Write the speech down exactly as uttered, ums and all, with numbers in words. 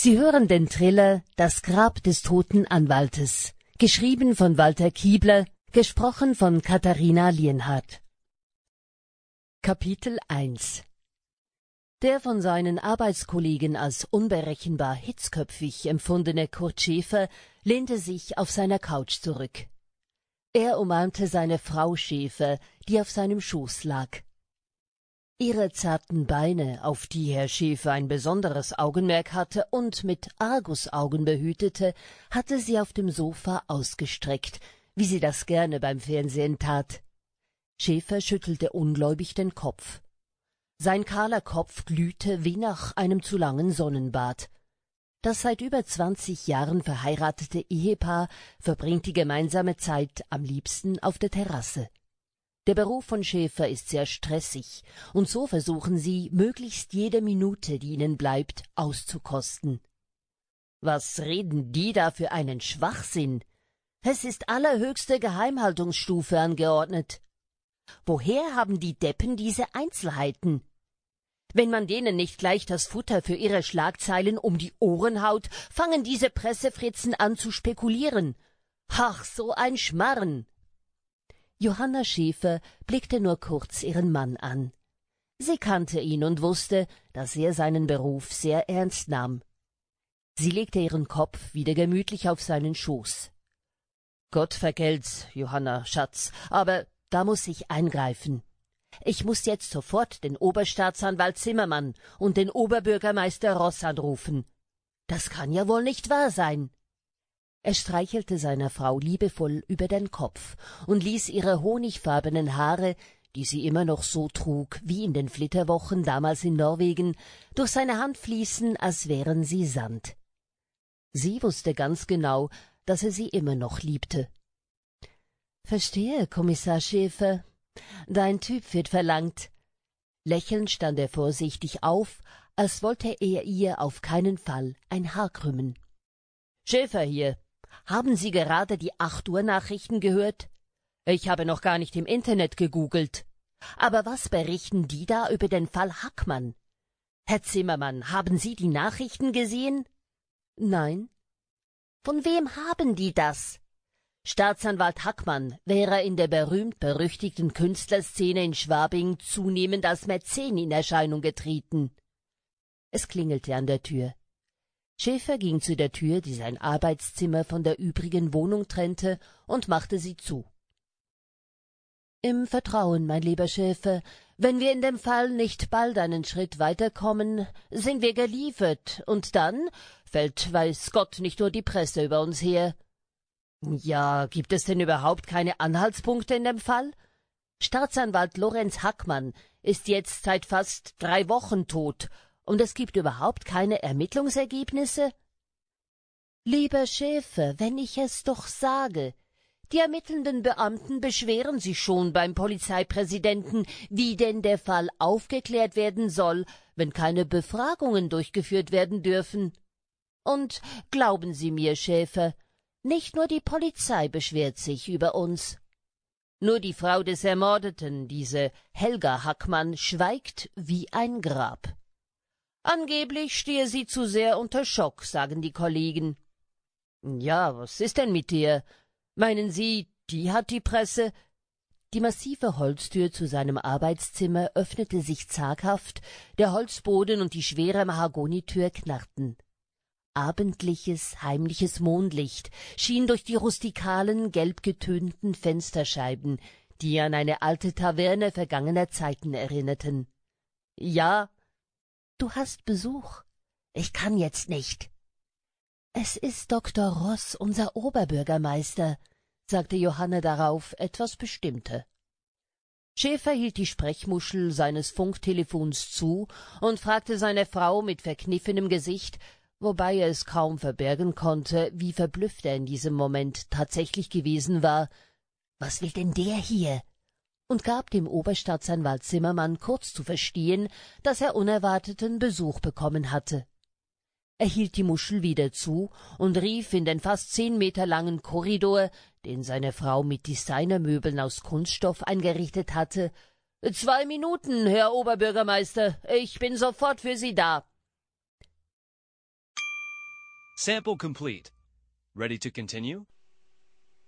Sie hören den Thriller »Das Grab des toten Anwaltes«, geschrieben von Walter Kiebler, gesprochen von Katharina Lienhardt. Kapitel eins. Der von seinen Arbeitskollegen als unberechenbar hitzköpfig empfundene Kurt Schäfer lehnte sich auf seiner Couch zurück. Er umarmte seine Frau Schäfer, die auf seinem Schoß lag. Ihre zarten Beine, auf die Herr Schäfer ein besonderes Augenmerk hatte und mit Argusaugen behütete, hatte sie auf dem Sofa ausgestreckt, wie sie das gerne beim Fernsehen tat. Schäfer schüttelte ungläubig den Kopf. Sein kahler Kopf glühte wie nach einem zu langen Sonnenbad. Das seit über zwanzig Jahren verheiratete Ehepaar verbringt die gemeinsame Zeit am liebsten auf der Terrasse. Der Beruf von Schäfer ist sehr stressig, und so versuchen sie, möglichst jede Minute, die ihnen bleibt, auszukosten. Was reden die da für einen Schwachsinn? Es ist allerhöchste Geheimhaltungsstufe angeordnet. Woher haben die Deppen diese Einzelheiten? Wenn man denen nicht gleich das Futter für ihre Schlagzeilen um die Ohren haut, fangen diese Pressefritzen an zu spekulieren. Ach, so ein Schmarren! Johanna Schäfer blickte nur kurz ihren Mann an. Sie kannte ihn und wusste, dass er seinen Beruf sehr ernst nahm. Sie legte ihren Kopf wieder gemütlich auf seinen Schoß. »Gott vergelt's, Johanna, Schatz, aber da muß ich eingreifen. Ich muß jetzt sofort den Oberstaatsanwalt Zimmermann und den Oberbürgermeister Ross anrufen. Das kann ja wohl nicht wahr sein.« Er streichelte seiner Frau liebevoll über den Kopf und ließ ihre honigfarbenen Haare, die sie immer noch so trug wie in den Flitterwochen damals in Norwegen, durch seine Hand fließen, als wären sie Sand. Sie wusste ganz genau, dass er sie immer noch liebte. »Verstehe, Kommissar Schäfer. Dein Typ wird verlangt.« Lächelnd stand er vorsichtig auf, als wollte er ihr auf keinen Fall ein Haar krümmen. »Schäfer hier. Haben Sie gerade die acht Uhr Nachrichten gehört? Ich habe noch gar nicht im Internet gegoogelt. Aber was berichten die da über den Fall Hackmann? Herr Zimmermann, haben Sie die Nachrichten gesehen?« »Nein.« »Von wem haben die das?« Staatsanwalt Hackmann wäre in der berühmt-berüchtigten Künstlerszene in Schwabing zunehmend als Mäzen in Erscheinung getreten. Es klingelte an der Tür. Schäfer ging zu der Tür, die sein Arbeitszimmer von der übrigen Wohnung trennte, und machte sie zu. »Im Vertrauen, mein lieber Schäfer, wenn wir in dem Fall nicht bald einen Schritt weiterkommen, sind wir geliefert, und dann fällt weiß Gott nicht nur die Presse über uns her.« »Ja, gibt es denn überhaupt keine Anhaltspunkte in dem Fall? Staatsanwalt Lorenz Hackmann ist jetzt seit fast drei Wochen tot, und es gibt überhaupt keine Ermittlungsergebnisse?« »Lieber Schäfer, wenn ich es doch sage. Die ermittelnden Beamten beschweren sich schon beim Polizeipräsidenten, wie denn der Fall aufgeklärt werden soll, wenn keine Befragungen durchgeführt werden dürfen. Und glauben Sie mir, Schäfer, nicht nur die Polizei beschwert sich über uns. Nur die Frau des Ermordeten, diese Helga Hackmann, schweigt wie ein Grab. Angeblich stehe sie zu sehr unter Schock, sagen die Kollegen. Ja, was ist denn mit ihr? Meinen Sie, die hat die Presse? Die massive Holztür zu seinem Arbeitszimmer öffnete sich zaghaft, der Holzboden und die schwere Mahagonitür knarrten. Abendliches, heimliches Mondlicht schien durch die rustikalen, gelb getönten Fensterscheiben, die an eine alte Taverne vergangener Zeiten erinnerten. »Ja, du hast Besuch. Ich kann jetzt nicht.« »Es ist Doktor Ross, unser Oberbürgermeister«, sagte Johanna darauf etwas bestimmter. Schäfer hielt die Sprechmuschel seines Funktelefons zu und fragte seine Frau mit verkniffenem Gesicht, wobei er es kaum verbergen konnte, wie verblüfft er in diesem Moment tatsächlich gewesen war, »Was will denn der hier?« und gab dem Oberstaatsanwalt Zimmermann kurz zu verstehen, dass er unerwarteten Besuch bekommen hatte. Er hielt die Muschel wieder zu und rief in den fast zehn Meter langen Korridor, den seine Frau mit Designermöbeln aus Kunststoff eingerichtet hatte, »Zwei Minuten, Herr Oberbürgermeister, ich bin sofort für Sie da.« Sample complete. Ready to continue?